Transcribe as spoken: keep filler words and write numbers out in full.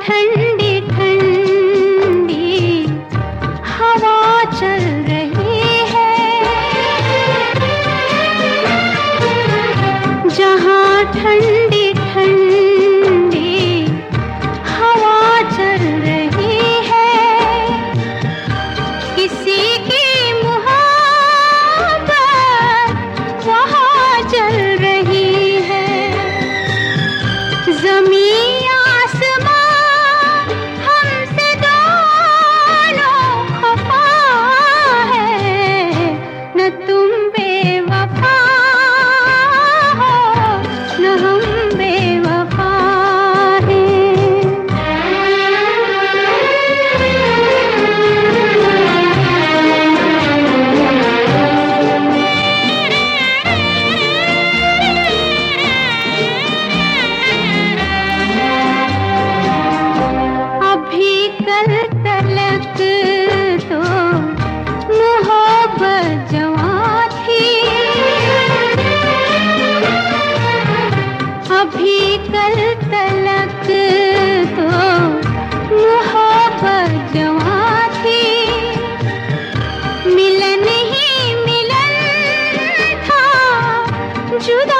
ठंडी ठंडी हवा चल रही है, जहाँ ठंडी ठंडी हवा चल रही है, किसी की मोहब्बत वहाँ चल रही है। ज़मीन आसमां हमसे दोनों खफा है, न तुम बेवफा हो न हम बेवफा कल तलक तो मोहब्बत जवां थी, अभी कल तलक तो मोहब्बत जवां थी, मिलन ही मिलन था जुदा